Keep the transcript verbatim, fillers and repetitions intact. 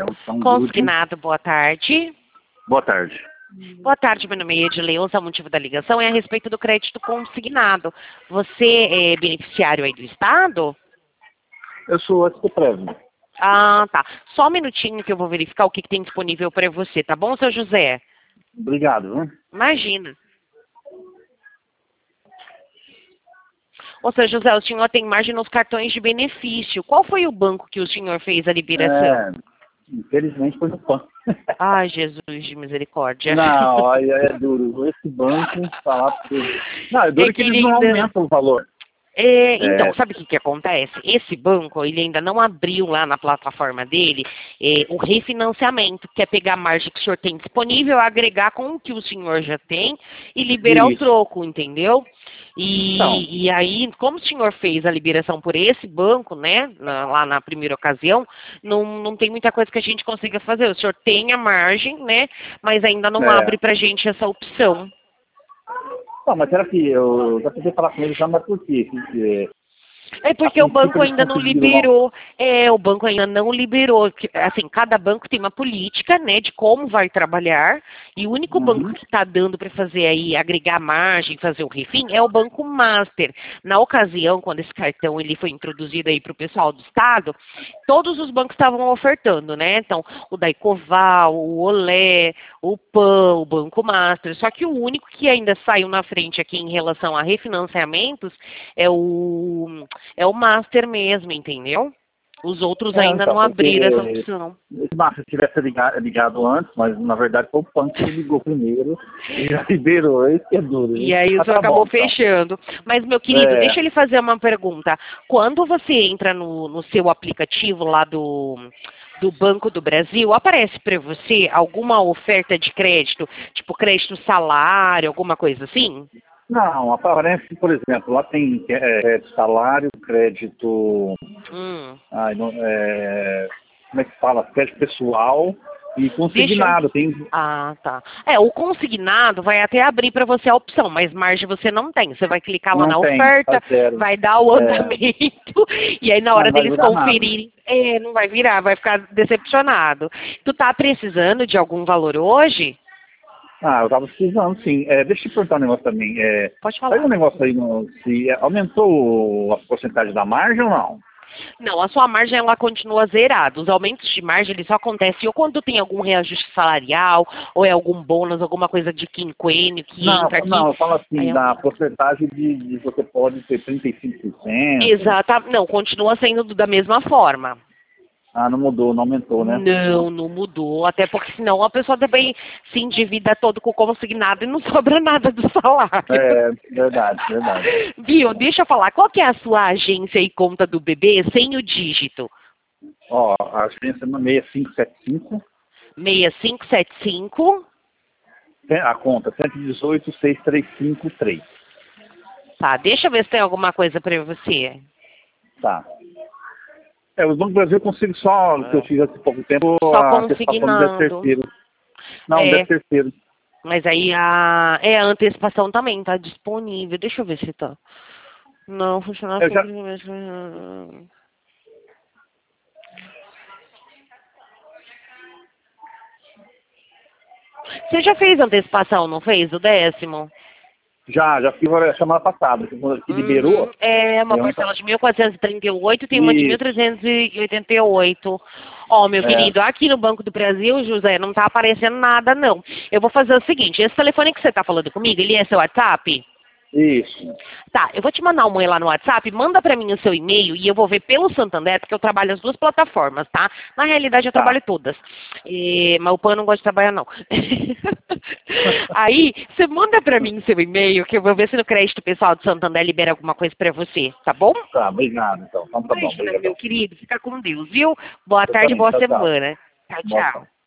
São Good. Consignado, boa tarde. Boa tarde. Boa tarde, meu nome é Edileuza, o motivo da ligação é a respeito do crédito consignado. Você é beneficiário aí do Estado? Eu sou antes do prévio. Ah, tá. Só um minutinho que eu vou verificar o que, que tem disponível para você, tá bom, seu José? Obrigado, viu? Imagina. Ô, seu José, o senhor tem margem nos cartões de benefício. Qual foi o banco que o senhor fez a liberação? É, infelizmente foi no P A N. Ai, Jesus de misericórdia. Não, olha, é duro. Esse banco, falar pra você. Não, é duro É que que eles não ainda- aumentam o valor. É, então, É. sabe o que, que acontece? Esse banco, ele ainda não abriu lá na plataforma dele é, o refinanciamento, que é pegar a margem que o senhor tem disponível, agregar com o que o senhor já tem e liberar o Isso. troco, entendeu? Então. E, e aí, como o senhor fez a liberação por esse banco, né, na- lá na primeira ocasião, não, não tem muita coisa que a gente consiga fazer. O senhor tem a margem, né, mas ainda não É. abre pra gente essa opção. Não, mas será que eu já tentei falar com eles já, mas por quê? Porque, É a porque o princípio banco eles ainda não conseguiram. liberou. É, o banco ainda não liberou. Que, Assim, cada banco tem uma política, né, de como vai trabalhar. E o único banco Uhum. que está dando para fazer aí, agregar margem, fazer o refim, é o Banco Master. Na ocasião, quando esse cartão ele foi introduzido aí para o pessoal do Estado, todos os bancos estavam ofertando, né? Então, o Daicoval, o Olé, o P A N, o Banco Master. Só que o único que ainda saiu na frente aqui em relação a refinanciamentos é o é o Master mesmo, entendeu? Os outros É, ainda então, não porque abriram essa opção. se Márcio tivesse ligado, ligado antes, mas na verdade foi o P A N que ligou primeiro e já liberou, isso que é duro. E Hein? aí o Mas senhor tá acabou bom, então. fechando. Mas, meu querido, É, deixa eu lhe fazer uma pergunta. Quando você entra no, no seu aplicativo lá do, do Banco do Brasil, aparece para você alguma oferta de crédito, tipo crédito salário, alguma coisa assim? não, aparece, por exemplo, lá tem é, crédito salário, crédito, Hum. ai, não, é, como é que fala? Crédito pessoal e Deixa. consignado. Tem, Ah, tá. É, o consignado vai até abrir para você a opção, mas margem você não tem. Você vai clicar lá não na tem, tá oferta, zero. vai dar o É, andamento, e aí na não, hora não vai deles virar nada. conferirem, é, não vai virar, vai ficar decepcionado. Tu tá precisando de algum valor hoje? Ah, eu tava precisando, sim. É, deixa eu te perguntar um negócio também. É, Pode saiu um falar. negócio aí, no, se aumentou a porcentagem da margem ou não? Não, a sua margem ela continua zerada. Os aumentos de margem eles só acontecem ou quando tem algum reajuste salarial, ou é algum bônus, alguma coisa de quinquênio que Não, entra aqui, não, eu falo aí assim, da aumenta. porcentagem de, de você pode ter trinta e cinco por cento. Exata, não, continua sendo da mesma forma. Ah, não mudou, não aumentou, né? Não, não mudou. Até porque senão a pessoa também se endivida todo com o consignado e não sobra nada do salário. É, verdade, verdade. Viu? Deixa eu falar. Qual que é a sua agência e conta do bebê sem o dígito? Ó, a agência é seis cinco sete cinco, seis cinco sete cinco. a conta cento e dezoito, seis três cinco três. Tá, deixa eu ver se tem alguma coisa pra você. Tá. É, o Banco do Brasil eu consigo só, que eu fiz há pouco tempo, Só a antecipação do décimo consignado. terceiro. Não, É, décimo terceiro. mas aí a, é, a antecipação também tá disponível. Deixa eu ver se tá. Não, funciona Eu assim. já, Você já fez antecipação, não fez? O décimo? já, já fiz a semana passada, que quando que Uhum. liberou, É uma eu ainda- parcela de mil quatrocentos e trinta e oito, tem uma de mil e, trezentos e oitenta e oito. Ó, meu é, querido, aqui no Banco do Brasil, José, não tá aparecendo nada, não. Eu vou fazer o seguinte, esse telefone que você tá falando comigo, ele é seu WhatsApp? isso. Tá, eu vou te mandar um oi lá no WhatsApp, manda pra mim o seu e-mail e eu vou ver pelo Santander, porque eu trabalho as duas plataformas, tá? Na realidade eu Tá. trabalho todas, E- mas o P A N não gosta de trabalhar não. Aí, você manda pra mim o seu e-mail, que eu vou ver se no crédito pessoal do Santander libera alguma coisa pra você, tá bom? Tá, obrigado, então. Então tá bom, Imagina, obrigadão. meu querido, fica com Deus, viu? Boa Você tarde, também, boa tchau, tchau. semana. Tchau, Boa tchau. tarde.